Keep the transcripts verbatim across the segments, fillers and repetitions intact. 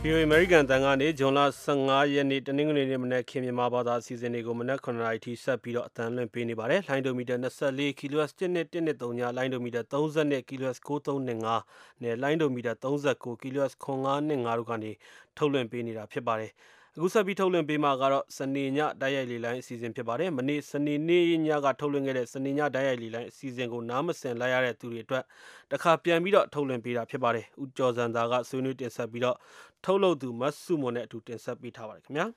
ဗီအိုအေ အမေရိကန်အသံကနေဇွန်လဆယ့်ငါးရက်နေ့တနင်္ဂနွေနေ့မနက်ခင်းမြန်မာဘာသာအစီအစဉ်တွေကိုမနက်ခုနှစ်နာရီထိဆက်ပြီးတော့အသံလွှင့်ပေးနေပါတယ်။လိုင်းဒိုမီတာ၂၄ kHz တစ်နှစ်တစ်နှစ်သုံးညလိုင်းဒိုမီတာ၃၂ kHz ၉၃၂၅နဲ့လိုင်းဒိုမီတာ၃၉ kHz ခွန်၅၂၅တို့ကနေထုတ်လွှင့်ပေးနေတာဖြစ်ပါတယ်။အခုဆက်ပြီးထုတ်လွှင့်ပေးမှာကတော့စနေညတိုက်ရိုက်လေလိုင်းအစီအစဉ်ဖြစ်ပါတယ်။မနေ့စနေနေ့ညကထုတ်လွှင့်ခဲ့တဲ့စနေညတိုက်ရိုက်လေလိုင်းအစီအစဉ်ကိုနားမဆင်လိုက်ရတဲ့သူတွေအတွက်တခါပြန်ပြီးတော့ထုတ်လွှင့်ပေးတာဖြစ်ပါတယ်။ဦးကျော်စံသာကဆွေးနွေးတင်ဆက်ပြီးတော့ထုတ်လုပ်သူမတ်စုမွန်နဲ့အတူတင်ဆက်ပေးထားပါတယ်ခင်ဗျာ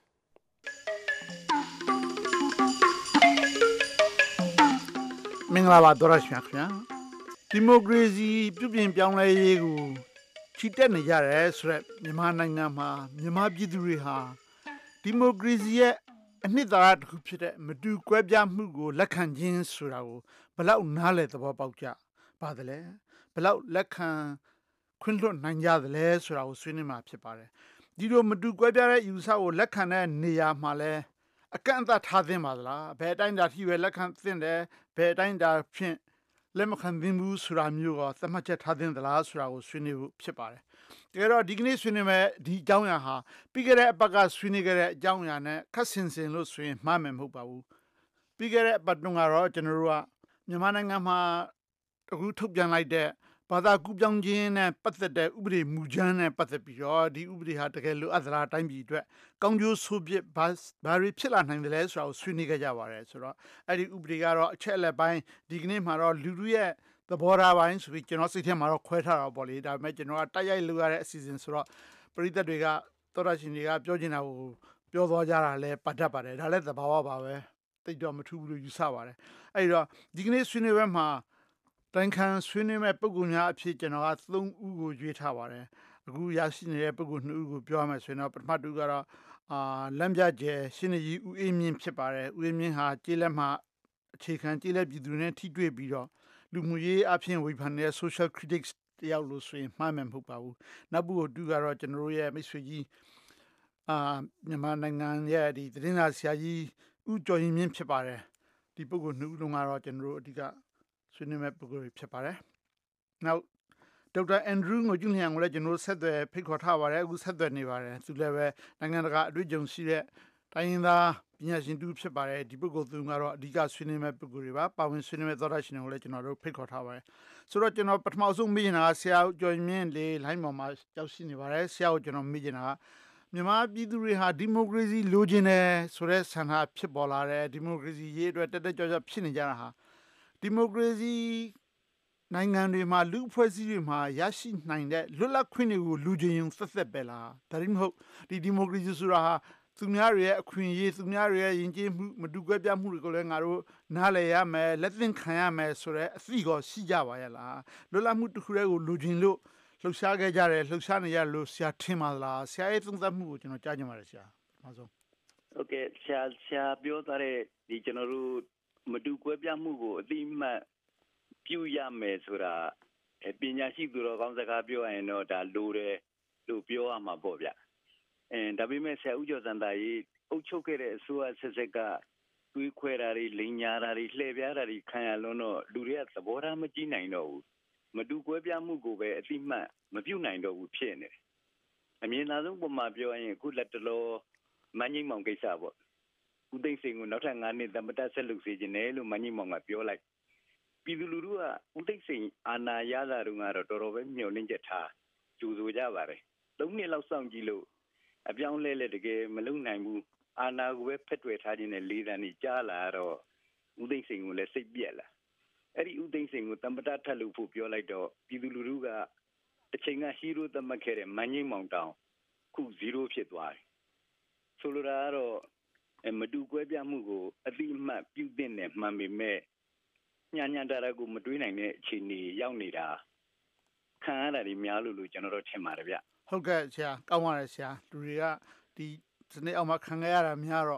မင်္ဂလာပါတော်ရရှိခင်ဗျာဒီမိုကရေစီပြုပြင်ပြောင်းလဲရေးကိုချီတက်နေကြတယ်ဆိုတော့မြန်မာနိုင်ငံမှာမြန်မာပြည်သူတွေဟာဒီမိုကရေစီရဲ့အနှစ်သာရတစ်ခုဖြစ်တဲ့မတူကွဲပြားမှုကိုလက်ခံခြင်းဆိုတာကိုဘယ်လောက်နားလည်သဘောပေါက်ကြပါတယ်လဲဘယ်လောက်လက်ခံခွင့်လွှတ်နိုင်ကြသလဲဆိုတာကိုဆွေးနွေးမှာဖြစ်ပါတယ်ဒီလိုမတူကွဲပြားတဲ့ယူဆကိုလက်ခံတဲ့နေရာမှာလဲအကန့်အသတ်ထားသင့်ပါသလားဘယ်အတိုင်းတာထိပဲလက်ခံသင့်တယ်ဘယ်အတိုင်းတာဖြင့်လက်မခံသင့်ဘူးဆိုတာမျိုးကသတ်မှတ်ချက်ထားသင့်သလားဆိုတာကိုဆွေးနွေးဖို့ဖြစ်ပါတယ်တကယ်တော့ဒီကနေ့ဆွေးနွေးမဲ့ဒီအကြောင်းအရာဟာပြီးခဲ့တဲ့အပတ်ကဆွေးနွေးခဲ့တဲ့အကြောင်းအရာနဲ့ခက်ဆင်ဆင်လို့ဆိုရင်မှားမယ်မဟုတ်ပါဘူးပြီးခဲ့တဲ့အပတ်တုန်းကတော့ကျွန်တော်တို့ကမြန်မာနိုင်ငံမှာအခုထုတ်ပြန်လိုက်တဲ့ဘာသာကူးပြောင်းခြင်းနဲ့ပတ်သက်တဲ့ဥပဒေမူကြမ်းနဲ့ပတ်သက်ပြီးတော့ဒီဥပဒေဟာတကယ်လိုအပ်သလားတိုင်းပြည်အတွက်ကောင်းကျိုးဆိုးပြစ်ဘာဘာတွေဖြစ်လာနိုင်တယ်လဲဆိုတာကိုဆွေးနွေးခဲ့ကြပါတယ်ဆိုတော့အဲ့ဒီဥပဒေကတော့အချက်အလက်ပိုင်းဒီကနေ့မှာတော့လူလူရဲ့သဘောထားပိုင်းဆိုပြီးကျွန်တော်စိတ်ထဲမှာတော့ခွဲထားတာပေါ့လေဒါပေမဲ့ကျွန်တော်ကတိုက်ရိုက်လုပ်ရတဲ့အစီအစဉ်ဆိုတော့ပရိသတ်တွေကသောရရှင်တွေကပြောချင်တာကိုပြောသွားကြတာလဲပတ်တတ်ပါတယ်ဒါလည်းသဘာဝပါပဲတိတ်တော့မထူးဘူးလို့ယူဆပါတယ်အဲ့တော့ဒီကနေ့ဆွေးနွေးပွဲမှာတိုင်ခံဆွေးနွေးမဲ့ပုံကူများအဖြစ်ကျွန်တော်ကသုံးဦးကိုရွေးထားပါတယ်အခုရရှိနေတဲ့ပုံကူနှစ်ဦးကိုပြောရမယ်ဆိုရင်တော့ပထမတူကတော့အာလမ်းပြကျဲရှင်းနေကြီးဦးအေးမြင့်ဖြစ်ပါတယ်ဦးအေးမြင့်ဟာကျေးလက်မှာအခြေခံကျေးလက်ပြည်သူတွေနဲ့ထိတွေ့ပြီးတော့လူမှုရေးအဖြစ်ဝေဖန်တဲ့ social critics တယောက်လို့ဆိုရင်မှားမယ်မဟုတ်ပါဘူးနောက်ဘူးတူကတော့ကျွန်တော်တို့ရဲ့မိတ်ဆွေကြီးအာမြန်မာနိုင်ငံရဲ့ဒီသတင်းစာဆရာကြီးဦးကျော်ရင်မြင့်ဖြစ်ပါတယ်ဒီပုံကူနှစ်ဦးလုံးကတော့ကျွန်တော်တို့အဓိကဆွေးနွေးမဲ့ပုဂ္ဂိုလ်ဖြစ်ပါတယ်။နောက်ဒေါက်တာအန်ဒရူးငိုကျူးလျံကိုလည်းကျွန်တော်ဆက်သွယ်ဖိတ်ခေါ်ထားပါတယ်အခုဆက်သွယ်နေပါတယ်သူလည်းပဲနိုင်ငံတကာအတွေ့အကြုံရှိတဲ့တိုင်းရင်းသားပညာရှင်တူဖြစ်ပါတယ်ဒီပုဂ္ဂိုလ်သူကတော့အဓိကဆွေးနွေးမဲ့ပုဂ္ဂိုလ်တွေပါပါဝင်ဆွေးနွေးမဲ့သောတာရှင်တွေကိုလည်းကျွန်တော်တို့ဖိတ်ခေါ်ထားပါတယ်ဆိုတော့ကျွန်တော်ပထမဆုံးမေးချင်တာကဆရာကျော်မြင့်လေးလိုင်းပေါ်မှာကြောက်ရှိနေပါတယ်ဆရာကိုကျွန်တော်မေးချင်တာကမြန်မာပြည်သူတွေဟာဒီမိုကရေစီလိုချင်တယ်ဆိုတဲ့ဆန္ဒဖြစ်ပေါ်လာတယ်ဒီမိုကရေစီရေးအတွက်တက်တက်ကြွကြွဖြစ်နေကြတာဟာဒီမိုကရေစီနိုင်ငံတွေမှာလူအဖွဲ့အစည်းတွေမှာရရှိနိုင်တဲ့လွတ်လပ်ခွင့်တွေကိုလူချင်းရင်သက်သက်ပဲလားဒါမှမဟုတ်ဒီဒီမိုကရေစီဆိုတာဟာသူများတွေရဲ့အခွင့်အရေးသူများတွေရဲ့ယဉ်ကျေးမှုမတူကွဲပြားမှုတွေကိုလည်းငါတို့နားလည်ရမယ်လက်သင့်ခံရမယ်ဆိုတဲ့အသည့်ကိုရှိကြပါရဲ့လားလွတ်လပ်မှုတစ်ခုတည်းကိုလူချင်းလို့လှုပ်ရှားခဲ့ကြတယ်လှုပ်ရှားနေရလို့ဆရာထင်ပါလားဆရာရဲ့သုံးသပ်မှုကိုကျွန်တော်ကြားချင်ပါတယ်ဆရာပထမဆုံးဟုတ်ကဲ့ဆရာဆရာပြောထားတဲ့ဒီကျွန်တော်တို့မတူကွဲပြားမှုကိုအတိအမှတ်ပြုရမယ်ဆိုတာပညာရှိသူတော်ကောင်းစကားပြောရင်တော့ဒါလိုတယ်လို့ပြောရမှာပေါ့ဗျအဲဒါပေမဲ့ဆရာဦးကျော်စံသာကြီးအုပ်ချုပ်ခဲ့တဲ့အစိုးရဆက်ဆက်ကတွေးခွဲတာတွေလိန်ညာတာတွေလှည့်ပြားတာတွေခံရလွန်းတော့လူတွေကသဘောထားမကြည့်နိုင်တော့ဘူးမတူကွဲပြားမှုကိုပဲအတိအမှတ်မပြုနိုင်တော့ဘူးဖြစ်နေတယ်အမြင်သာဆုံးပုံမှာပြောရင်အခုလက်တလောမန်းကြီးမောင်ကိစ္စပေါ့ဦးသိန်းစိန်ကိုနောက်ထပ်၅နှစ်သမ္မတဆက်လုပ်စေခြင်းနဲ့လို့မန်းကြီးမောင်ကပြောလိုက်ပြည်သူလူထုကဦးသိန်းစိန်အာဏာရလာတော့ကတော့တော်တော်ပဲမျှော်လင့်ချက်ထားကြိုဆိုကြပါတယ်သုံးနှစ်လောက်စောင့်ကြည့်လို့အပြောင်းလဲလဲတကယ်မလုံနိုင်ဘူးအာဏာကိုပဲဖက်တွယ်ထားခြင်းနဲ့လေးတန်းကြီးကြားလာတော့ဦးသိန်းစိန်ကိုလည်းစိတ်ပြက်လာအဲ့ဒီဦးသိန်းစိန်ကိုသမ္မတထပ်လို့ဖို့ပြောလိုက်တော့ပြည်သူလူထုကတစ်ချိန်ကဟီးရိုးသတ်မှတ်ခဲ့တဲ့မန်းကြီးမောင်တောင်ခုဇီးရိုးဖြစ်သွားတယ်ဆိုလိုတာကတော့မတူကွဲပြားမှုကိုအတိအမှတ်ပြုသင့်တယ်မှန်ပေမဲ့ညံ့ညံ့တာတာကိုမတွေးနိုင်တဲ့အခြေအနေရောက်နေတာခံရတာတွေများလို့လို့ကျွန်တော်တို့ထင်ပါတယ်ဗျဟုတ်ကဲ့ဆရာကောင်းပါတယ်ဆရာလူတွေကဒီစနေအောင်မှခံရတာများတော့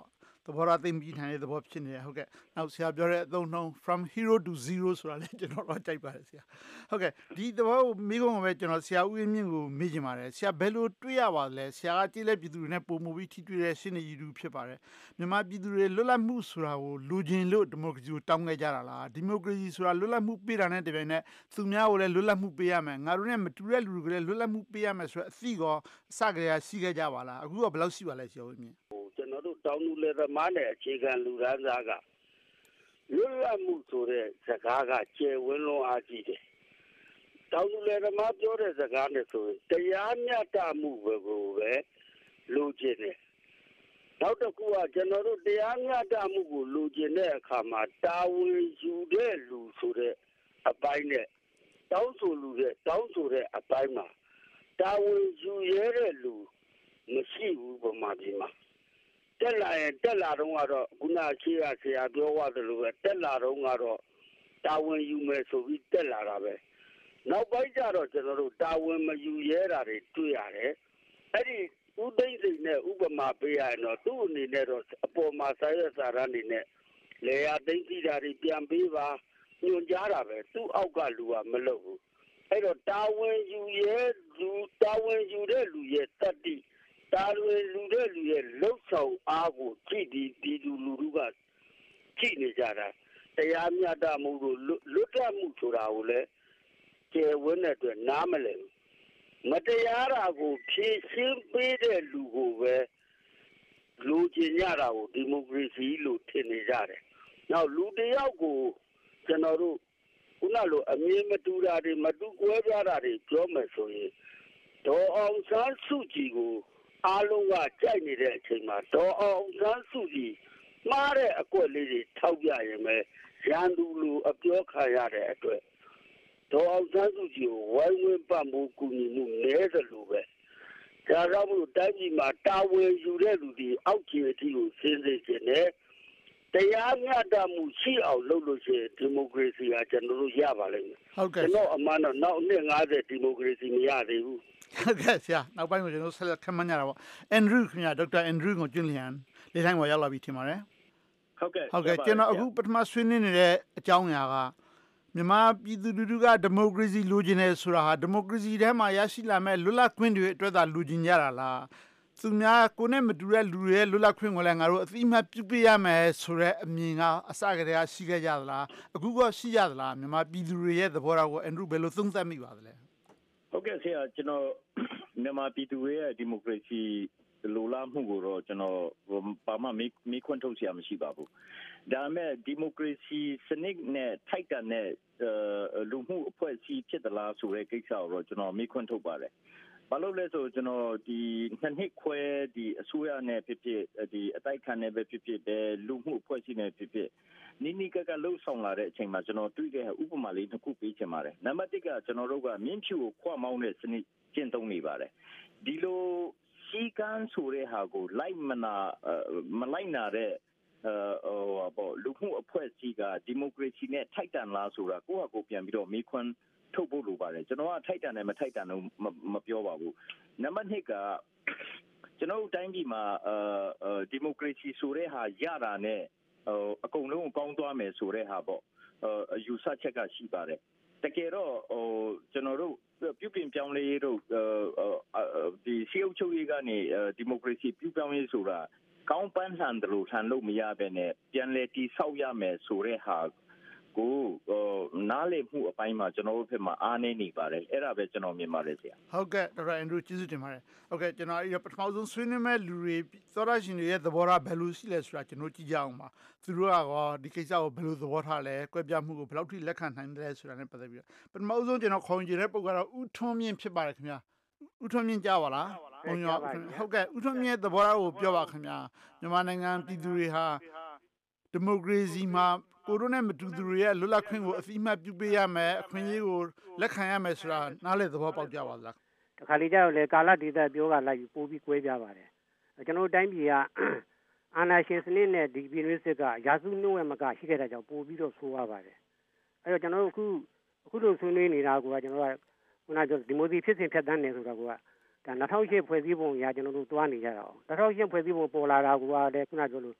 သဘောထားသိမ့်ပြီးထိုင်တဲ့သဘောဖြစ်နေတယ်ဟုတ်ကဲ့နောက်ဆရာပြောတဲ့အသုံးနှုန်း from hero to zero ဆိုတာလည်းကျွန်တော်တော့ကြိုက်ပါတယ်ဆရာဟုတ်ကဲ့ဒီသဘောကိုမိကုံးကပဲကျွန်တော်ဆရာဦးရင်းမြင့်ကိုမေးချင်ပါတယ်ဆရာဘယ်လိုတွေးရပါလဲဆရာကကြည့်လက်ပြည်သူတွေနဲ့ပုံမှုပြီးထိတွေ့တဲ့ရှင်းနေရည်သူဖြစ်ပါတယ်မြန်မာပြည်သူတွေလွတ်လပ်မှုဆိုတာကိုလူချင်းလို့ဒီမိုကရေစီကိုတောင်းခဲ့ကြတာလားဒီမိုကရေစီဆိုတာလွတ်လပ်မှုပေးတာနဲ့တပြိုင်နက်သူများကိုလည်းလွတ်လပ်မှုပေးရမယ်ငါတို့နဲ့မတူတဲ့လူတွေကိုလည်းလွတ်လပ်မှုပေးရမယ်ဆိုတော့အသိကောအစကတည်းကရှိခဲ့ကြပါလားအခုကဘယ်လောက်ရှိပါလဲဆရာဦးရင်းမြင့်ကျွန်တော်တို့တောင်းလူလေသမားနဲ့အခြေခံလူသားသားကလွတ်လပ်မှုဆိုတဲ့စကားကကျယ်ဝန်းလုံးအားကြီးတယ်။တောင်းလူလေသမားပြောတဲ့စကားနဲ့ဆိုရင်တရားမျှတမှုပဲကိုပဲလိုချင်တယ်။နောက်တစ်ခုကကျွန်တော်တို့တရားမျှတမှုကိုလိုချင်တဲ့အခါမှာတာဝန်ယူတဲ့လူဆိုတဲ့အပိုင်းနဲ့တောင်းဆိုလူတဲ့တောင်းဆိုတဲ့အပိုင်းမှာတာဝန်ယူရတဲ့လူမရှိဘူးပုံမှန်ဒီမှာတက်လာရင်တက်လာတော့ကတော့ခုနရှိရဆရာပြောရတယ်လို့ပဲတက်လာတော့ကတော့တာဝန်ယူမယ်ဆိုပြီးတက်လာတာပဲနောက်ပိုင်းကျတော့ကျွန်တော်တို့တာဝန်မယူရဲတာတွေတွေ့ရတယ်အဲ့ဒီဥသိမ့်စိန်နဲ့ဥပမာပေးရရင်တော့သူ့အနေနဲ့တော့အပေါ်မှာစာရွက်စာတမ်းတွေနဲ့လေယာသိမ့်ကြည့်တာတွေပြန်ပေးပါညွှန်ကြားတာပဲသူ့အောက်ကလူကမလုပ်ဘူးအဲ့တော့တာဝန်ယူရဲလူတာဝန်ယူတဲ့လူရဲ့တတ္တိတာဝန်လူတဲ့လူရဲ့လှုပ်ဆောင်အားကိုကြည့်ဒီဒီလူလူလူကကြည့်နေကြတာတရားမျှတမှုတို့လွတ်လပ်မှုဆိုတာကိုလည်းကျေဝန်းတဲ့အတွက်နားမလည်ဘူးမတရားတာကိုဖြည့်ရှင်းပေးတဲ့လူကိုပဲလူကျင်ရတာကိုဒီမိုကရေစီလို့ထင်နေကြတယ်နောက်လူတယောက်ကိုကျွန်တော်တို့ခုနလိုအမြင်မတူတာတွေမတူကွဲပြားတာတွေပြောမယ်ဆိုရင်ဒေါ်အောင်ဆန်းစုကြည်ကိုအားလုံးကကြိုက်နေတဲ့အချိန်မှာဒေါ်အောင်ဆန်းစုကြည်မှားတဲ့အကွက်လေးတွေထောက်ပြရင်ပဲရန်သူလိုအပြောခံရတဲ့အတွက်ဒေါ်အောင်ဆန်းစုကြည်ကိုဝိုင်းဝန်းပတ်မှုကူညီမှုနည်းသလိုပဲဒါကြောင့်မို့တိုင်းပြည်မှာတာဝန်ယူတဲ့လူတွေအောက်ခြေအထိကိုစဉ်းစားခြင်းနဲ့တရားမျှတမှုရှိအောင်လုပ်လို့ရှိရင်ဒီမိုကရေစီကကျွန်တော်တို့ရပါလိမ့်မယ်ဟုတ်ကဲ့ကျွန်တော်အမှန်တော့နောက်နှစ်၅၀ဒီမိုကရေစီမရသေးဘူးဟုတ်ကဲ့ဆရာနောက်ပိုင်းမှာကျွန်တော်ဆက်လက်ခန့်မှန်းကြတာပေါ့အန်ဒရူးခင်ဗျာဒေါက်တာအန်ဒရူးကိုကျွန်းလျံလေးတိုင်းမှာရောက်လာပြီထင်ပါတယ်ဟုတ်ကဲ့ဟုတ်ကဲ့ကျွန်တော်အခုပထမဆွေးနွေးနေတဲ့အကြောင်းအရာကမြန်မာပြည်သူလူထုကဒီမိုကရေစီလိုချင်တယ်ဆိုတာဟာဒီမိုကရေစီထဲမှာရရှိလာမဲ့လွတ်လပ်ခွင့်တွေအတွက်သာလိုချင်ကြတာလားသူများကိုနဲ့မတူတဲ့လူတွေရဲ့လွတ်လပ်ခွင့်ကိုလည်းငါတို့အသိအမှတ်ပြုပေးရမယ်ဆိုတဲ့အမြင်ကအစကတည်းကရှိခဲ့ကြသလားအခုကရှိရသလားမြန်မာပြည်သူတွေရဲ့သဘောထားကိုအန်ဒရူးဘယ်လိုသုံးသပ်မိပါသလဲဟုတ်ကဲ့ဆရာကျွန်တော်မြန်မာပြည်သူတွေရဲ့ဒီမိုကရေစီလိုလားမှုကိုတော့ကျွန်တော်ဘာမှမေးခွန်းထုတ်စရာမရှိပါဘူးဒါပေမဲ့ဒီမိုကရေစီစနစ်နဲ့ထိုက်တန်တဲ့လူမှုအဖွဲ့အစည်းဖြစ်သလားဆိုတဲ့ကိစ္စကိုတော့ကျွန်တော်မေးခွန်းထုတ်ပါတယ်ဘာလို့လဲဆိုကျွန်တော်ဒီနှစ်နှစ်ခွဲဒီအစိုးရနဲ့ဖြစ်ဖြစ်ဒီအတိုက်ခံနဲ့ပဲဖြစ်ဖြစ်တဲ့လူမှုအဖွဲ့အစည်းနဲ့ဖြစ်ဖြစ်နိနိကကလှုပ်ဆောင်လာတဲ့အချိန်မှာကျွန်တော်တွေ့တဲ့ဥပမာလေးတစ်ခုပေးချင်ပါတယ်နံပါတ်တစ်ကကျွန်တော်တို့ကမြင်းဖြူကိုခွမောင်းတဲ့စနစ်ကျင့်သုံးနေပါတယ်ဒီလိုစီကန်းဆိုတဲ့ဟာကိုလိုက်မနာမလိုက်နာတဲ့ဟိုပေါ့လူမှုအဖွဲ့အစည်းကဒီမိုကရေစီနဲ့ထိုက်တန်လားဆိုတာကိုယ့်ဟာကိုယ်ပြန်ပြီးတော့မေးခွန်းထုတ်ဖို့လိုပါတယ်ကျွန်တော်ကထိုက်တန်တယ်မထိုက်တန်တော့မပြောပါဘူးနံပါတ်နှစ်ကကျွန်တော်တို့တိုင်းပြည်မှာဒီမိုကရေစီဆိုတဲ့ဟာရတာနဲ့အကုန်လုံးကောင်းသွားမယ်ဆိုတဲ့ဟာပေါ့အယူဆချက်ကရှိပါတယ်တကယ်တော့ဟိုကျွန်တော်တို့ပြုပြင်ပြောင်းလဲရေးတို့ဒီစီအုပ်ချုပ်ရေးကနေဒီမိုကရေစီပြုပြောင်းရေးဆိုတာကောင်းပန်းဆန်တယ်လို့ဆန်လို့မရဘဲနဲ့ပြန်လဲတိဆောက်ရမယ်ဆိုတဲ့ဟာကိုနားလည်မှုအပိုင်းမှာကျွန်တော်တို့ဘက်မှာအားနည်းနေပါတယ်အဲ့ဒါပဲကျွန်တော်မြင်ပါတယ်ဆရာဟုတ်ကဲ့ဒေါက်တာအန်ဒရူးကျေးဇူးတင်ပါတယ်ဟုတ်ကဲ့ကျွန်တော်အဲ့ပထမဆုံးဆွေးနွေးမဲ့လူတွေသောရရှင်တွေရဲ့သဘောထားဘယ်လိုရှိလဲဆိုတာကျွန်တော်ကြည့်ကြအောင်ပါသူတို့ကတော့ဒီကိစ္စကိုဘယ်လိုသဘောထားလဲကွဲပြားမှုကိုဘယ်လောက်ထိလက်ခံနိုင်တယ်ဆိုတာနဲ့ပတ်သက်ပြီးပထမဆုံးကျွန်တော်ခေါင်းကျင်တဲ့ပုံကတော့ဦးထွန်းမြင့်ဖြစ်ပါတယ်ခင်ဗျာဦးထွန်းမြင့်ကြားပါလားဟုတ်ရောဟုတ်ကဲ့ဦးထွန်းမြင့်သဘောထားကိုပြောပါခင်ဗျာမြန်မာနိုင်ငံပြည်သူတွေဟာဒီမိုကရေစီမှာကိုရိုနဲ့မတူသူတွေရဲ့လွတ်လပ်ခွင့်ကိုအသိအမှတ်ပြုပေးရမယ်အခွင့်အရေးကိုလက်ခံရမယ်ဆိုတာနားလည်သဘောပေါက်ကြပါသလားတခါလေကျတော့လေကာလဒေသပြောကလိုက်ပိုးပြီးကွဲပြားပါတယ်ကျွန်တော်တိုင်းပြည်ကအာဏာရှင်စနစ်နဲ့ဒီပြည်တွင်းစစ်ကရာစုနှုတ်ဝဲမကရှိခဲ့တဲ့ကြောင့်ပို့ပြီးတော့ဆိုးရပါတယ်အဲ့တော့ကျွန်တော်တို့အခုအခုလိုဆွေးနွေးနေတာကကျွန်တော်ကခုနကဒီမိုဒီဖြစ်စဉ်ဖြတ်တန်းနေဆိုတာကဒါ၂၀၀၈ဖွဲ့စည်းပုံအရကျွန်တော်တို့တွားနေကြတာ။၂၀၀၈ဖွဲ့စည်းပုံပေါ်လာတာကလည်းခုနကပြောလို့တ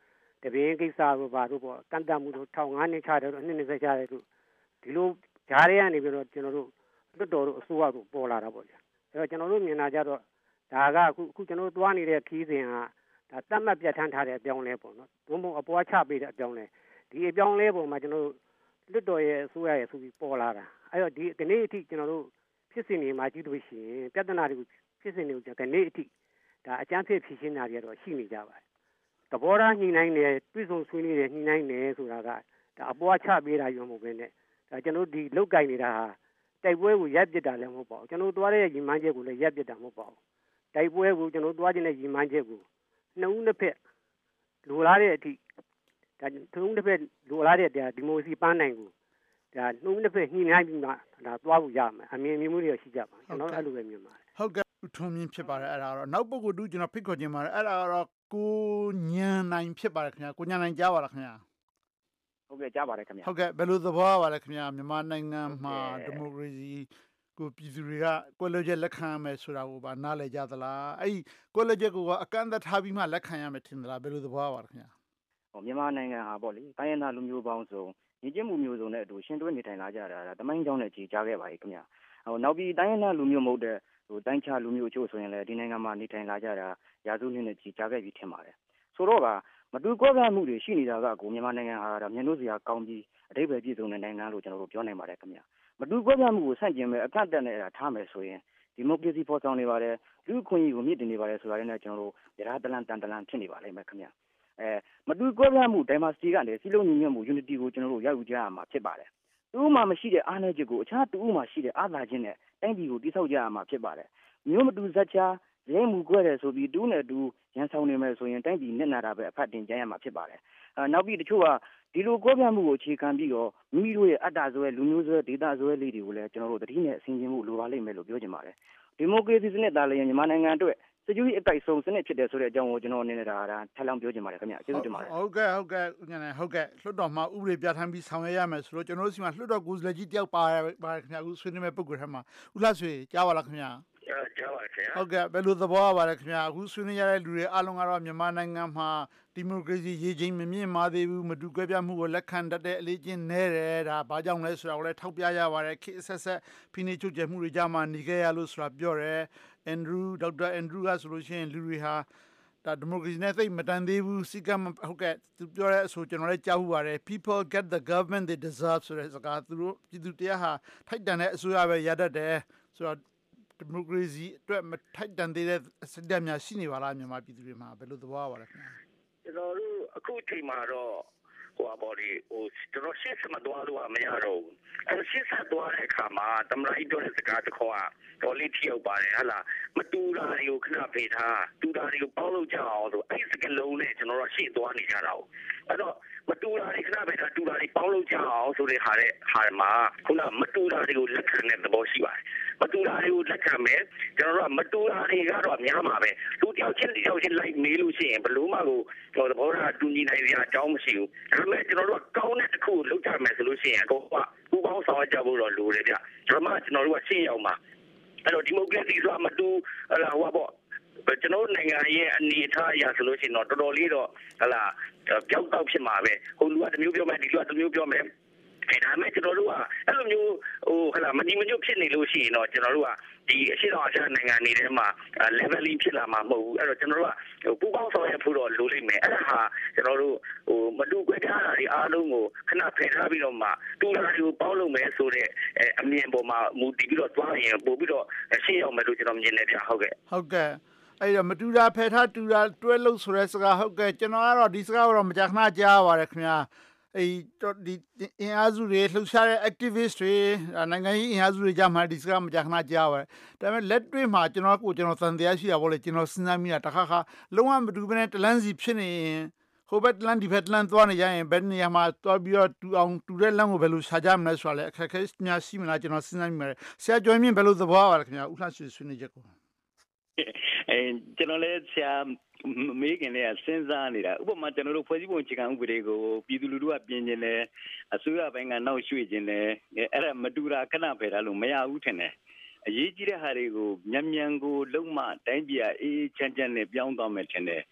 တပင်းကိစ္စတို့ဘာတို့ပေါ့ကန့်တတ်မှုတို့ထောင်ငါးနှစ်ချတယ်တို့အနှစ်နှစ်ချတယ်တို့ဒီလိုဂျားတွေကနေပြီးတော့ကျွန်တော်တို့လွတ်တော်တို့အစိုးရတို့ပေါ်လာတာပေါ့ဗျာအဲ့တော့ကျွန်တော်တို့မြင်လာကြတော့ဒါကအခုအခုကျွန်တော်တို့သွားနေတဲ့ခီးစဉ်ကဒါတတ်မှတ်ပြဋ္ဌာန်းထားတဲ့အပြောင်းလဲပေါ့နော်ဘုံဘုံအပွားချပေးတဲ့အပြောင်းလဲဒီအပြောင်းလဲပုံမှာကျွန်တော်တို့လွတ်တော်ရဲ့အစိုးရရဲ့ဆိုပြီးပေါ်လာတာအဲ့တော့ဒီဒီနေ့အထိကျွန်တော်တို့ဖြစ်စဉ်တွေမှာကြည့်လို့ရှိရင်ပြဿနာတွေကိုဖြစ်စဉ်တွေကိုဒီနေ့အထိဒါအကြမ်းဖက်ဖြစ်ရှင်းတာတွေတော့ရှိနေကြပါတယ်သဘောထားညှိနှိုင်းနေပြည်စုံဆွေးနွေးနေညှိနှိုင်းနေဆိုတာကဒါအပွားချပေးတာရုံမဟုတ်ဘဲနဲ့ဒါကျွန်တော်ဒီလောက်ကင်နေတာဟာတိုက်ပွဲကိုရပ်ပစ်တာလည်းမဟုတ်ပါဘူးကျွန်တော်သွားတဲ့ရည်မှန်းချက်ကိုလည်းရပ်ပစ်တာမဟုတ်ပါဘူးတိုက်ပွဲကိုကျွန်တော်သွားခြင်းတဲ့ရည်မှန်းချက်ကိုနှစ်ဦးနှစ်ဖက်လိုလားတဲ့အထိဒါနှစ်ဦးနှစ်ဖက်လိုလားတဲ့ဒီမိုစီပန်းနိုင်ကိုဒါနှစ်ဦးနှစ်ဖက်ညှိနှိုင်းပြီးမှဒါသွားဖို့ရမယ်အမြင်မျိုးတွေရှိကြပါကျွန်တော်အဲ့လိုပဲမြင်ပါတယ်ဟုတ်ကဲ့ထုံမြင့်ဖြစ်ပါတယ်အဲ့ဒါတော့နောက်ပုဂ္ဂိုလ်တူကျွန်တော်ဖိတ်ခေါ်ခြင်းပါတယ်အဲ့ဒါကတော့ကိုညံနိုင်ဖြစ်ပါတယ်ခင်ဗျာကိုညံနိုင်ကြားပါလားခင်ဗျာဟုတ်ကဲ့ကြားပါတယ်ခင်ဗျာဟုတ်ကဲ့ဘယ်လိုသဘောပါလဲခင်ဗျာမြန်မာနိုင်ငံမှာဒီမိုကရေစီကိုပြည်သူတွေကကွက်လွှတ်ချက်လက်ခံရမယ်ဆိုတာကိုပါနားလည်ကြသလားအဲ့ဒီကွက်လွှတ်ချက်ကိုအကန့်အသတ်ထားပြီးမှလက်ခံရမယ်ထင်သလားဘယ်လိုသဘောပါလဲခင်ဗျာဟောမြန်မာနိုင်ငံဟာပေါ့လေတိုင်းရင်းသားလူမျိုးပေါင်းစုံညီကျမှုမျိုးစုံနဲ့အတူရှင်းတွဲနေထိုင်လာကြတာဒါတမိုင်းကြောင်းနဲ့ကြီးကြားခဲ့ပါပြီခင်ဗျာဟိုနောက်ပြီးတိုင်းရင်းသားလူမျိုးမဟုတ်တဲ့ဟိုတိုင်းခြားလူမျိုးချို့ဆိုရင်လည်းဒီနိုင်ငံမှာနေထိုင်လာကြတာရာစုနှစ်နဲ့ကြီးကြားခဲ့ပြီးထင်ပါတယ်ဆိုတော့ကမတူကွဲပြားမှုတွေရှိနေတာကကိုမြန်မာနိုင်ငံဟာဒါမြန်လို့စရာကောင်းပြီးအဓိပ္ပာယ်ပြည့်စုံတဲ့နိုင်ငံလို့ကျွန်တော်တို့ပြောနိုင်ပါတယ်ခင်ဗျာမတူကွဲပြားမှုကိုဆန့်ကျင်မဲ့အကန့်အသတ်နဲ့ထားမယ်ဆိုရင်ဒီမိုကရေစီဖော်ဆောင်နေပါတယ်လူ့အခွင့်အရေးကိုမြင့်တင်နေပါတယ်ဆိုတာလည်းကျွန်တော်တို့ရထားတလန်တန်တလန်ဖြစ်နေပါလိမ့်မယ်ခင်ဗျာအဲမတူကွဲပြားမှု diversity ကနေစီလုံးညီညွတ်မှု unity ကိုကျွန်တော်တို့ရောက်ယူကြရမှာဖြစ်ပါတယ်တူမှမရှိတဲ့အားနည်းချက်ကိုအခြားတူမှရှိတဲ့အားသာခြင်းနဲ့တိုင်းပြည်ကိုတိဆောက်ကြရမှာဖြစ်ပါတယ်မျိုးမတူဇက်ချာရဲမှုကွဲတယ်ဆိုပြီးတူးနဲ့တူရန်ဆောင်နေမယ်ဆိုရင်တိုင်းပြည်နဲ့နာတာပဲအဖတ်တင်ကြရမှာဖြစ်ပါတယ်အဲနောက်ပြီးတချို့ကဒီလိုကွဲပြားမှုကိုအခြေခံပြီးတော့မိမိတို့ရဲ့အတ္တဇွဲလူမျိုးဇွဲဒေသဇွဲလေးတွေကိုလည်းကျွန်တော်တို့တတိနဲ့အစဉ်ချင်းမှုလိုပါလိမ့်မယ်လို့ပြောချင်ပါတယ်ဒီမိုကရေစီစနစ်သားလည်းမြန်မာနိုင်ငံအတွက်စကြဝဠာအတိုက်ဆုံးစနစ်ဖြစ်တယ်ဆိုတဲ့အကြောင်းကိုကျွန်တော်အနေနဲ့ဒါထပ်လောင်းပြောချင်ပါတယ်ခင်ဗျကျေးဇူးတင်ပါတယ်ဟုတ်ကဲ့ဟုတ်ကဲ့ညနေဟုတ်ကဲ့လွှတ်တော်မှာဥပဒေပြဋ္ဌာန်းပြီးဆောင်ရွက်ရမယ်ဆိုတော့ကျွန်တော်တို့စီမှာလွှတ်တော်ကိုယ်စားလှယ်ကြီးတယောက်ပါပါတယ်ခင်ဗျအခုဆွေးနွေးမဲ့ပုဂ္ဂိုလ်ထဲမှာဦးလှဆွေကြားပါလားခင်ဗျကြားပါခင်ဗျဟုတ်ကဲ့ဘယ်လိုသဘောပါလဲခင်ဗျအခုဆွေးနွေးရတဲ့လူတွေအားလုံးကတော့မြန်မာနိုင်ငံမှာဒီမိုကရေစီရေချိန်မမြင့်မာသေးဘူးမတူကွဲပြားမှုကိုလက်ခံတတ်တဲ့အလေးချင်းနဲတယ်ဒါဘာကြောင့်လဲဆိုတာကိုလည်းထောက်ပြရပါတယ်ခေတ်ဆက်ဆက်ဖိနှိပ်ချုပ်ချယ်မှုတွေကြားမှာနေခဲ့ရလို့ဆိုတာပြောတယ်အန်ဒရူးဒေါက်တာအန်ဒရူးကဆိုလို့ရှိရင်လူတွေဟာဒါဒီမိုကရေစီနဲ့သိမတန်သေးဘူးစီကံဟုတ်ကဲ့သူပြောတဲ့အဆိုကျွန်တော်လည်းကြားဘူးပါတယ် people get the government they deserve ဆိုတဲ့စကားသူတို့ပြည်သူတရားဟာထိုက်တန်တဲ့အစိုးရပဲရတတ်တယ်ဆိုတော့ဒီမိုကရေစီအတွက်မထိုက်တန်သေးတဲ့စက်များရှိနေပါလားမြန်မာပြည်သူတွေမှာဘယ်လိုသဘောပါလဲခင်ဗျာကျွန်တော်တို့အခုချိန်မှာတော့ဟိုအပေါ်ဒီဟိုကျွန်တော်ရှေ့ဆက်မသွားလို့မရတော့ဘူးအဲရှေ့ဆက်သွားတဲ့အခါမှာတမရိုက်တော့တဲ့စကားတစ်ခေါက်ကတော်လေးထီရောက်ပါတယ်ဟာလားမတူတာတွေကိုခဏဖေးထားတူတာတွေကိုပေါင်းလို့ကြအောင်ဆိုအဲ့ဒီစကလုံးနဲ့ကျွန်တော်တို့ရှေ့သွားနေကြတာဟုတ်အဲ့တော့မတူတာတွေခဏဖေးထားတူတာတွေပေါင်းလို့ကြအောင်ဆိုတဲ့ဟာတဲ့ဟာမှာခုနမတူတာတွေကိုလက်ခံတဲ့သဘောရှိပါတယ်မတူတာတွေကိုလက်ခံမယ်ကျွန်တော်တို့ကမတူတာတွေကတော့များမှာပဲလူတယောက်ချင်းတယောက်ချင်းလိုက်မေးလို့ရှိရင်ဘလို့မှကိုကျွန်တော်သဘောထားတူညီနိုင်စရာအကြောင်းမရှိဘူးဒါပေမဲ့ကျွန်တော်တို့ကကောင်းတဲ့တစ်ခုကိုလုပ်ကြမယ်ဆိုလို့ရှိရင်အကောကပူပေါင်းဆောင်ရွက်ကြဖို့တော့လိုတယ်ဗျကျွန်တော်မှကျွန်တော်တို့ကရှေ့ရောက်မှာအဲ့တော့ဒီမိုကရေစီဆိုတာမတူဟလာဟောပေါ့ကျွန်တော်နိုင်ငံရဲ့အနေအထားအရဆိုလို့ရှိရင်တော့တော်တော်လေးတော့ဟလာပျောက်တော့ဖြစ်မှာပဲဟိုလူကတစ်မျိုးပြောမယ်ဒီလူကတစ်မျိုးပြောမယ်အဲဒါမဲ့ကျွန်တော်တို့ကအဲ့လိုမျိုးဟိုဟလာမညီမညွတ်ဖြစ်နေလို့ရှိရင်တော့ကျွန်တော်တို့ကဒီအရှိတော်အချမ်းနိုင်ငံတွေထဲမှာ leveling ဖြစ်လာမှာမဟုတ်ဘူးအဲ့တော့ကျွန်တော်တို့ကပူပေါင်းဆောင်ရွက်ဖို့တော့လိုလိမ့်မယ်အဲ့ဒါဟာကျွန်တော်တို့ဟိုမတူကွဲပြားတာတွေအားလုံးကိုခဏဖယ်ထားပြီးတော့မှတူတာတွေကိုပေါင်းလုပ်မယ်ဆိုတဲ့အမြင်ပေါ်မှာမူတည်ပြီးတော့သွားရင်ပို့ပြီးတော့ရှေ့ရောက်မယ်လို့ကျွန်တော်မြင်နေပြဟုတ်ကဲ့ဟုတ်ကဲ့အဲ့တော့မတူတာဖယ်ထားတူတာတွဲလို့ဆိုတဲ့စကားဟုတ်ကဲ့ကျွန်တော်ကတော့ဒီစကားကတော့မကြာခဏကြားပါတယ်ခင်ဗျာအဲ့ဒီအင်အားစုတွေလှုပ်ရှားတဲ့ activist တွေနိုင်ငံရေးအင်အားစုတွေကြားမှာဒီစကားမကြာခဏကြားပါတယ်ဒါပေမဲ့လက်တွေ့မှာကျွန်တော်ကိုကျွန်တော်သံတရားရှိတာပေါ့လေကျွန်တော်စဉ်းစားမိတာတစ်ခါခါလုံးဝမတူဘဲနဲ့တလန်းစီဖြစ်နေရင်ဟိုဘက်တလန်းဒီဘက်တလန်းသွားနေကြရင်ဘယ်နေရာမှာသွားပြီးတော့တူအောင်တူတဲ့လမ်းကိုဘယ်လိုရှာကြမလဲဆိုတာလေအခက်အခဲများရှိမလားကျွန်တော်စဉ်းစားမိပါတယ်ဆရာကျော်မြင့်ဘယ်လိုသဘောပါလဲခင်ဗျာဥလှဆွေဆွေးနွေးချက်ကိုအဲကျွန်တော်လည်းဆရာမေးခင်လေးကစဉ်းစားနေတာဥပမာကျွန်တော်တို့ဖွဲ့စည်းပုံအခြေခံဥပဒေကိုပြည်သူလူထုကပြင်ကျင်တယ်အစိုးရဘက်ကနောက်ရွှေ့ကျင်တယ်အဲ့ဒါမတူတာခဏဖယ်ထားလို့မရဘူးထင်တယ်အရေးကြီးတဲ့ဟာတွေကိုမြန်မြန်ကိုလုံးမတိုင်းပြည်အေးအေးချမ်းချမ်းနဲ့ပြောင်းသွားမယ်ထင်တယ်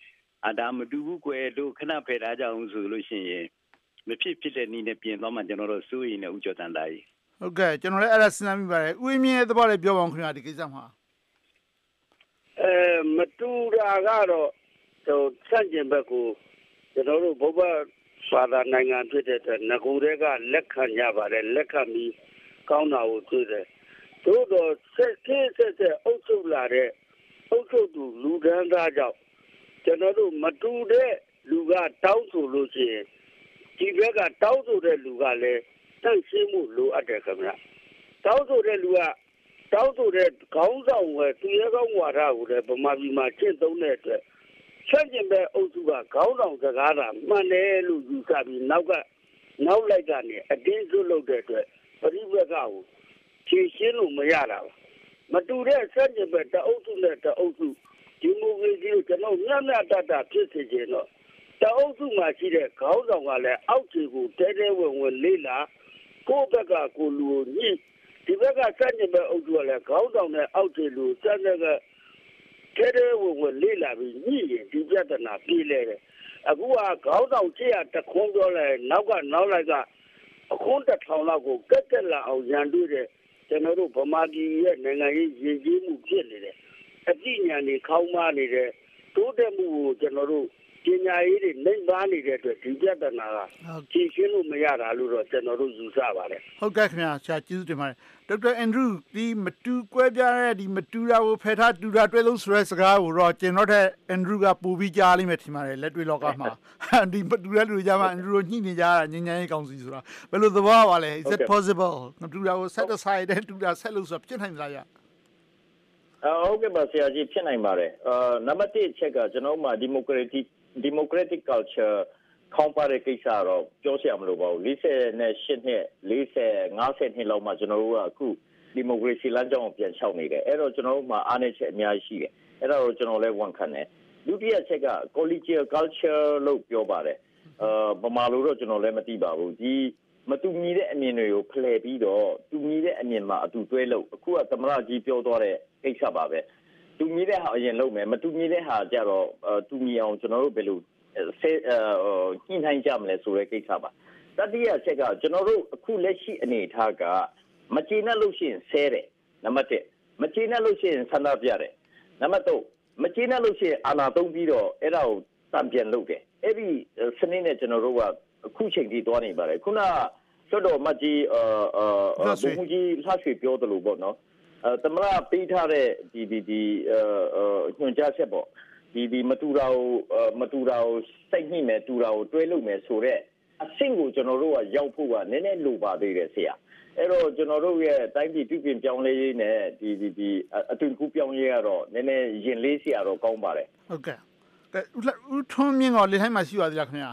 အာဒါမတူဘူးကွယ်တို့ခဏဖယ်ထားကြအောင်ဆိုလို့ရှိရင်မဖြစ်ဖြစ်တဲ့နည်းနဲ့ပြင်သွားမှကျွန်တော်တို့စိုးရိမ်နေဦးကျော်တန်သားကြီးဟုတ်ကဲ့ကျွန်တော်လည်းအဲ့ဒါစဉ်းစားမိပါတယ်ဥယျာဉ်မြင့်သဘောလေးပြောပါအောင်ခင်ဗျာဒီကိစ္စမှာအဲမတူတာကတော့ဟိုစန့်ကျင်ဘက်ကိုကျွန်တော်တို့ဘုရားဘာသာနိုင်ငံဖြစ်တဲ့အတွက်ငကိုတွေကလက်ခံကြပါတယ်လက်ခံပြီးကောင်းတာကိုတွေ့တယ်သို့တော့ဆက်ဆက်ဆက်အုပ်ချုပ်လာတဲ့အုပ်ချုပ်သူလူဒန်းသားကြောင့်ကျွန်တော်တို့မတူတဲ့လူကတောင်းဆိုလို့ရှိရင်ဒီဘက်ကတောင်းဆိုတဲ့လူကလည်းတန့်ရှင်းမှုလိုအပ်တယ်ခင်ဗျာတောင်းဆိုတဲ့လူကတောင်းဆိုတဲ့ခေါင်းဆောင်ကသူရဲကောင်းဝါဒကိုလည်းဗမာပြည်မှာရှင်းသုံးတဲ့အတွက်ဆက်ကျင်ပဲအုပ်စုကခေါင်းဆောင်စကားတာမှန်တယ်လို့ယူဆပြီးနောက်ကနောက်လိုက်ကနေအတင်းစွလုပ်တဲ့အတွက်ပရိပက္ခကိုဖြေရှင်းလို့မရတာပါမတူတဲ့ဆက်ကျင်ပဲတအုပ်စုနဲ့တအုပ်စုဒီမိုကရေစီကိုကျွန်တော်မျှမျှတတဖြစ်စေချင်တော့တအုပ်စုမှာရှိတဲ့ခေါင်းဆောင်ကလည်းအောက်ခြေကိုတဲတဲဝင်ဝင်လေးလာကိုယ့်ဘက်ကကိုလူကိုညှိဒီဘက်ကဆက်ကျင်ပဲအုပ်စုကလည်းခေါင်းဆောင်နဲ့အောက်ခြေလူစက်တဲ့ကတဲတဲဝင်ဝင်လေးလာပြီးညှိရင်ဒီပြဿနာပြေးလဲတယ်အခုကခေါင်းဆောင်ချစ်ရတခွန်းပြောလဲနောက်ကနောက်လိုက်ကအခွန်းတစ်ထောင်လောက်ကိုကက်ကက်လာအောင်ရန်တွေ့တဲ့ကျွန်တော်တို့ဗမာပြည်ရဲ့နိုင်ငံရေးရည်ကြီးမှုဖြစ်နေတယ်အကြည့်ဉာဏ်တွေခေါင်းမနေတဲ့တိုးတက်မှုကိုကျွန်တော်တို့ပညာရေးတွေနှိမ့်ပါနေတဲ့အတွက်ဒီပြဿနာကဖြေရှင်းလို့မရတာလို့တော့ကျွန်တော်တို့ယူဆပါတယ်ဟုတ်ကဲ့ခင်ဗျာဆရာကျေးဇူးတင်ပါတယ်ဒေါက်တာအန်ဒရူးဒီမတူကွဲပြားတဲ့ဒီမတူတာကိုဖယ်ထားတူတာတွဲလို့ဆိုတဲ့စကားကိုတော့ကျွန်တော်တဲ့အန်ဒရူးကပူပြီးကြားလိမ့်မယ်ထင်ပါတယ်လက်တွေ့လောကမှာဒီမတူတဲ့လူတွေကြားမှာအန်ဒရူးညှိနေကြတာငញ្ញရေးကောင်စီဆိုတာဘယ်လိုသဘောပါလဲ is it possible မတူတာကို set aside တဲ့တူတာဆက်လို့ဆိုတာဖြစ်နိုင်လားရဟုတ်ကဲ့ပါဆရာကြီးဖြစ်နိုင်ပါတယ်အာနံပါတ်တစ်ချက်ကကျွန်တော်မှာ democratic democratic culture ခေါင်းပါတဲ့ကိစ္စတော့ပြောစရာမလိုပါဘူး၄၈နှစ်၄၀ ၅၀နှစ်လောက်မှကျွန်တော်တို့ကအခု democracy လမ်းကြောင်းကိုပြန်လျှောက်နေတယ်အဲ့တော့ကျွန်တော်တို့မှာအားနည်းချက်အများကြီးရှိတယ်အဲ့ဒါတော့ကျွန်တော်လည်းဝန်ခံတယ်ဒုတိယချက်က collegial culture လို့ပြောပါတယ်အာဗမာလိုတော့ကျွန်တော်လည်းမသိပါဘူးဒီမတူညီတဲ့အမြင်တွေကိုဖလှယ်ပြီးတော့တူညီတဲ့အမြင်မှာအတူတွဲလို့အခုကသမရကြီးပြောသွားတဲ့ကိစ္စပါပဲတူညီတဲ့ဟာအရင်လုပ်မယ်မတူညီတဲ့ဟာကြတော့တူညီအောင်ကျွန်တော်တို့ဘယ်လိုဆဲညှိနှိုင်းကြမလဲဆိုတဲ့ကိစ္စပါတတိယချက်ကကျွန်တော်တို့အခုလက်ရှိအနေအထားကမကျေနပ်လို့ရှိရင်ဆဲတယ်နံပါတ်တစ်မကျေနပ်လို့ရှိရင်ဆန္ဒပြတယ်နံပါတ်သုံးမကျေနပ်လို့ရှိရင်အာဏာသုံးပြီးတော့အဲ့ဒါကိုတံပြန်လုပ်တယ်အဲ့ဒီစနစ်နဲ့ကျွန်တော်တို့ကအခုချိန်ကြီးသွားနေပါတယ်ခုနဆိုတော့မကြီးအာအာဘုံကြီးလှရွှေပြောတယ်လို့ပေါ့နော်အဲတမရပေးထားတဲ့ဒီဒီဒီအဲညွှန်ကြားချက်ပေါ့ဒီဒီမတူတာကိုမတူတာကိုစိတ်ညှိမယ်တူတာကိုတွဲလုပ်မယ်ဆိုတော့အဆင့်ကိုကျွန်တော်တို့ကရောက်ဖို့ကနည်းနည်းလိုပါသေးတယ်ဆရာအဲ့တော့ကျွန်တော်တို့ရဲ့တိုင်းပြည်ပြုပြင်ပြောင်းလဲရေးနဲ့ဒီဒီဒီအတူတူပြောင်းရေးကတော့နည်းနည်းရင်လေးစရာတော့ကောင်းပါတယ်ဟုတ်ကဲ့ကဲဦးထွန်းမြင့်ကလေထိုင်းမှာရှိပါသေးလားခင်ဗျာ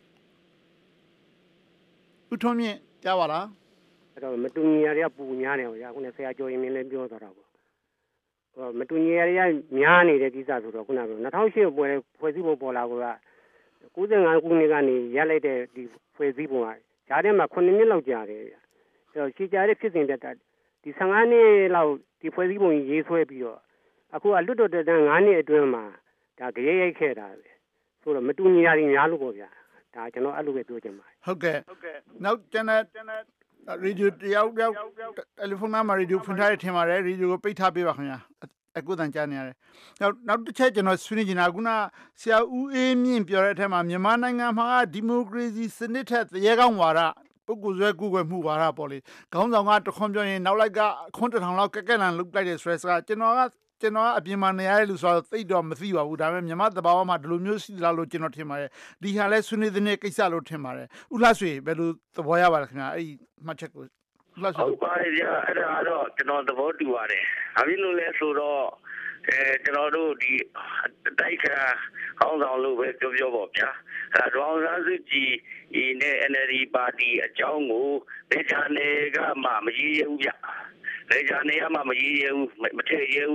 ဦးထွန်းမြင့်ကြားပါလားအဲ့တော့မတူညီရတွေကပူများနေအောင်ရခုနဆရာကျော်ရင်မင်းလည်းပြောသွားတာပေါ့ဟောမတူညီရတွေကများနေတဲ့ကိစ္စဆိုတော့ခုနက၂၀၀၈ပွဲဖွဲ့စည်းပုံပေါ်လာက၉၅ခုနှစ်ကနေရလိုက်တဲ့ဒီဖွဲ့စည်းပုံကဂျားထဲမှာခုနှစ်နှစ်လောက်ကြာတယ်အဲ့တော့ရှေ့ကြာတဲ့ဖြစ်စဉ်တက်ဒီ၁၅နှစ်လောက်ဒီဖွဲ့စည်းပုံရေးဆွဲပြီးတော့အခုကလွတ်တော်တက်တန်း၅နှစ်အတွင်းမှာဒါကြရဲရိုက်ခဲ့တာပဲဆိုတော့မတူညီရတွေများလို့ပေါ့ဗျာဒါကျွန်တော်အဲ့လိုပဲပြောချင်ပါတယ်ဟုတ်ကဲ့နောက်ကျွန်တော်ရေဒီယိုတယောက်တယောက်တယ်လီဖုန်းနံပါတ်ရေဒီယိုဖွင့်ထားရထင်ပါတယ်ရေဒီယိုကိုပိတ်ထားပေးပါခင်ဗျာအခုတန်ကြားနေရတယ်နောက်နောက်တစ်ချက်ကျွန်တော်ဆွေးနွေးချင်တာကခုနဆရာဦးအေးမြင့်ပြောတဲ့အထက်မှာမြန်မာနိုင်ငံမှာဒီမိုကရေစီစနစ်ထက်တရေကောင်းဝါဒပုဂ္ဂိုလ်ဆွဲကိုယ်ွယ်မှုဝါဒပေါ့လေခေါင်းဆောင်ကတခွန်ပြောရင်နောက်လိုက်ကအခွန်းတစ်ထောင်လောက်ကက်ကက်လန်လုတ်လိုက်တဲ့ stress ကကျွန်တော်ကကျွန်တော်ကအပြင်မှာနေရတဲ့လူဆိုတော့သိတော့မသိပါဘူးဒါပေမဲ့မြန်မာသဘာဝမှာဒီလိုမျိုးရှိသလားလို့ကျွန်တော်ထင်ပါတယ်ဒီဟာလဲဆွေးနွေးတဲ့ကိစ္စလို့ထင်ပါတယ်ဥလှဆွေဘယ်လိုသဘောရပါလဲခင်ဗျာအဲ့ဒီမှတ်ချက်ကိုဥလှဆွေဟုတ်ပါတယ်ဗျာအဲ့ဒါတော့ကျွန်တော်သဘောတူပါတယ်အပြင်လိုလဲဆိုတော့အဲကျွန်တော်တို့ဒီတိုက်ခါဟောင်းဆောင်လို့ပဲပြောပြောပေါ့ဗျာအဲဒေါအောင်ဆန်းစုကြည်ဒီနဲ့ N L D ပါတီအကြောင်းကိုဒေသနယ်ကမှမကြီးရဘူးဗျလေဂျာနေရမှမကြီးရဘူးမထည့်ရဘူး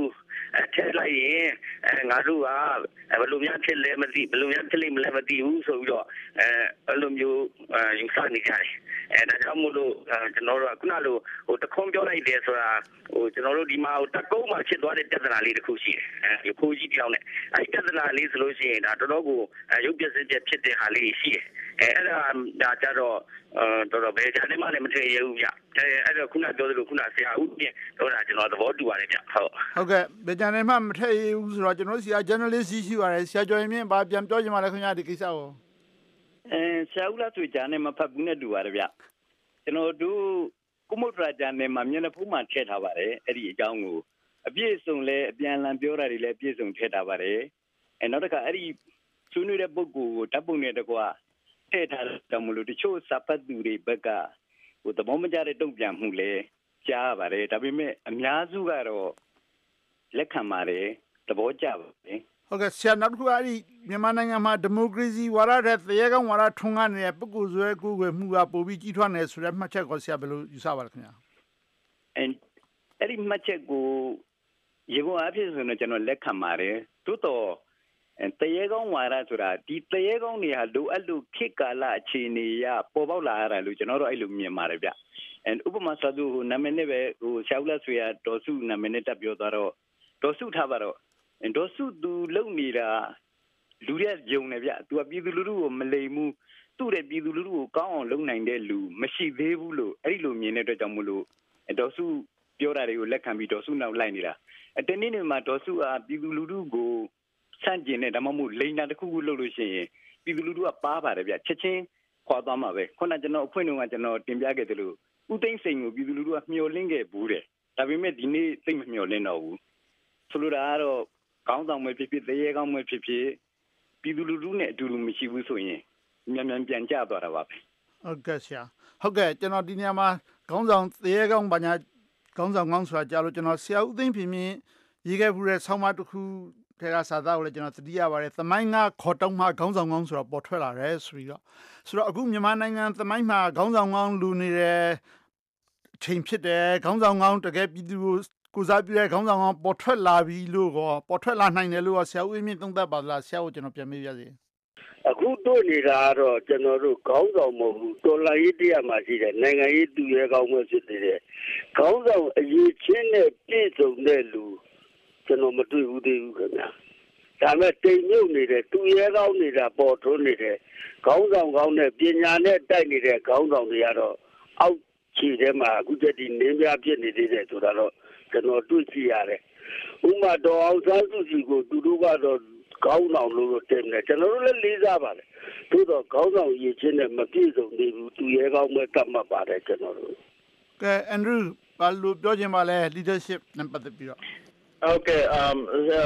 ထည့်လိုက်ရင်အဲငါတို့ကဘယ်လိုများဖြစ်လဲမသိဘယ်လိုများဖြစ်လိမ့်မလဲမသိဘူးဆိုပြီးတော့အဲအဲ့လိုမျိုးယူဆနေကြတယ်အဲဒါကြောင့်မို့လို့ကျွန်တော်တို့ကခုနလိုဟိုတခုံးပြောလိုက်တယ်ဆိုတာဟိုကျွန်တော်တို့ဒီမှာတကုန်းမှာဖြစ်သွားတဲ့ပြဿနာလေးတစ်ခုရှိတယ်အဲဒီခိုးကြီးတယောက်နဲ့အဲဒီပြဿနာလေးဆိုလို့ရှိရင်ဒါတော်တော်ကိုရုပ်ပြစစ်ချက်ဖြစ်တဲ့ဟာလေးရှိတယ်အဲအဲ့ဒါဒါကြတော့တော်တော်ပဲဂျာနေမှလည်းမထည့်ရဘူးဗျအဲအဲ့တော့ခုနပြောသလိုခုနဆရာဦးပြင်ပြောတာကျွန်တော်သဘောတူပါတယ်ဗျဟုတ်ဟုတ်ကဲ့ဗဂျာနေမှမထည့်ရဘူးဆိုတော့ကျွန်တော်ဆရာ journalist ရှိပါတယ်ဆရာကျော်ရင်မြင့်ဘာပြန်ပြောချင်ပါလဲခင်ဗျာဒီကိစ္စကိုအဲဆရာဦးလားဆိုဂျာနေမဖတ်ဘူးနဲ့တူပါတယ်ဗျကျွန်တော်တို့ကုမုဒ္ဒရာဂျာနေမှာမျက်နှာဖုံးမှာထည့်ထားပါတယ်အဲ့ဒီအကြောင်းကိုအပြည့်အစုံလဲအပြန်အလှန်ပြောတာတွေလည်းအပြည့်အစုံထည့်ထားပါတယ်အဲနောက်တစ်ခါအဲ့ဒီဆွေးနွေးတဲ့ပုဂ္ဂိုလ်ကိုတပ်ပုံနဲ့တကွာထည့်ထားတယ်မလို့တချို့စာပတ်သူတွေဘက်ကဟိုသဘောမကျတဲ့တုံ့ပြန်မှုလဲကြားပါတယ်ဒါပေမဲ့အများစုကတော့လက်ခံပါတယ်သဘောကျပါတယ်ဟုတ်ကဲ့ဆရာနောက်တစ်ခုအဲ့ဒီမြန်မာနိုင်ငံမှာဒီမိုကရေစီဝါဒတဲ့တရေကောင်းဝါဒထွန်းကားနေတဲ့ပုဂ္ဂိုလ်ဆွဲကိုယ်ွယ်မှုကပိုပြီးကြီးထွားနေဆိုတဲ့မှတ်ချက်ကိုဆရာဘယ်လိုယူဆပါလဲခင်ဗျာအဲအဲ့ဒီမှတ်ချက်ကိုရေကုန်အဖြစ်ဆိုရင်ကျွန်တော်လက်ခံပါတယ်သို့တော့တရေကောင်းဝါဒဆိုတာဒီတရေကောင်းတွေဟာလိုအပ်လို့ခေတ်ကာလအခြေအနေရပေါ်ပေါက်လာရတာလို့ကျွန်တော်တို့အဲ့လိုမြင်ပါတယ်ဗျအဲဥပမာဆိုသူဟိုနာမည်နဲ့ပဲဟိုဆရာဦးလက်ဆွေကဒေါ်စုနာမည်နဲ့တက်ပြောသွားတော့ဒေါ်စုထားပါတော့ဒေါ်စုသူလုံနေတာလူရဲ့ယုံနေဗျသူကပြည်သူလူထုကိုမလိမ်ဘူးသူ့ရဲ့ပြည်သူလူထုကိုကောင်းအောင်လုပ်နိုင်တဲ့လူမရှိသေးဘူးလို့အဲ့ဒီလိုမြင်တဲ့အတွက်ကြောင့်မို့လို့ဒေါ်စုပြောတာတွေကိုလက်ခံပြီးဒေါ်စုနောက်လိုက်နေတာအတနေ့နေ့မှာဒေါ်စုကပြည်သူလူထုကိုဆန့်ကျင်တဲ့ဒါမှမဟုတ်လိန်တာတစ်ခုခုလုပ်လို့ရှိရင်ပြည်သူလူထုကပါပါတယ်ဗျချက်ချင်းခွာသွားမှာပဲခုနကကျွန်တော်အဖွင့်တုန်းကကျွန်တော်တင်ပြခဲ့တယ်လို့ဦးသိန်းစိန်ကိုပြည်သူလူထုကမျှော်လင့်ခဲ့ဘူးတယ်ဒါပေမဲ့ဒီနေ့သိမမျှော်လင့်တော့ဘူးဆိုလိုတာကတော့ကောင်းဆောင်မဖြစ်ဖြစ်တရေကောင်းမဖြစ်ဖြစ်ပြည်သူလူထုနဲ့အတူတူမရှိဘူးဆိုရင်မြန်မြန်ပြန်ကျသွားတာပါပဲဟုတ်ကဲ့ဆရာဟုတ်ကဲ့ကျွန်တော်ဒီနေရာမှာကောင်းဆောင်တရေကောင်းဘာညာကောင်းဆောင်ကောင်းဆိုတာကြားလို့ကျွန်တော်ဆရာဦးသိန်းပြင်မြင့်ရေးခဲ့ဘူးတဲ့ဆောင်းပါးတစ်ခုထဲကစာသားကိုလည်းကျွန်တော်သတိရပါတယ်သမိုင်းကခေါ်တုံးမှခေါင်းဆောင်ကောင်းဆိုတော့ပေါ်ထွက်လာတယ်ဆိုပြီးတော့ဆိုတော့အခုမြန်မာနိုင်ငံသမိုင်းမှာခေါင်းဆောင်ကောင်းလူနေတဲ့အချိန်ဖြစ်တယ်ခေါင်းဆောင်ကောင်းတကယ်ပြည်သူကိုကိုစားပြုတဲ့ခေါင်းဆောင်ကောင်းပေါ်ထွက်လာပြီလို့ကောပေါ်ထွက်လာနိုင်တယ်လို့ဆရာဦးမြင့်သုံးသပ်ပါလားဆရာကိုကျွန်တော်ပြန်မေးပြစီအခုတွေ့နေတာကတော့ကျွန်တော်တို့ခေါင်းဆောင်မဟုတ်ဘူးတော်လှန်ရေးတရားမှာရှိတယ်နိုင်ငံရေးသူရဲကောင်းမှုဖြစ်တယ်ခေါင်းဆောင်အရေးချင်းနဲ့ပြည့်စုံတဲ့လူကျွန်တော်မတွေ့ဘူးသေးဘူးခင်ဗျာဒါမဲ့တိမ်မြုပ်နေတဲ့သူရဲကောင်းနေတာပေါ်ထွန်းနေတဲ့ခေါင်းဆောင်ကောင်းနဲ့ပညာနဲ့တိုက်နေတဲ့ခေါင်းဆောင်တွေကတော့အောက်ခြေထဲမှာအခုတည်းနင်းပြဖြစ်နေသေးတယ်ဆိုတာတော့ကျွန်တော်တွေ့ကြည့်ရတယ်ဥမာတော်အောင်ဆန်းစုကြည်ကိုသူတို့ကတော့ခေါင်းဆောင်လို့တင်တယ်ကျွန်တော်တို့လည်းလေးစားပါတယ်သို့တော့ခေါင်းဆောင်ရည်ချင်းနဲ့မပြည့်စုံသေးဘူးသူရဲကောင်းမဲ့တတ်မှတ်ပါတယ်ကျွန်တော်တို့ကဲအန်ဒရူးဘာလို့ပြောချင်ပါလဲ leadership နဲ့ပတ်သက်ပြီးတော့ Okay um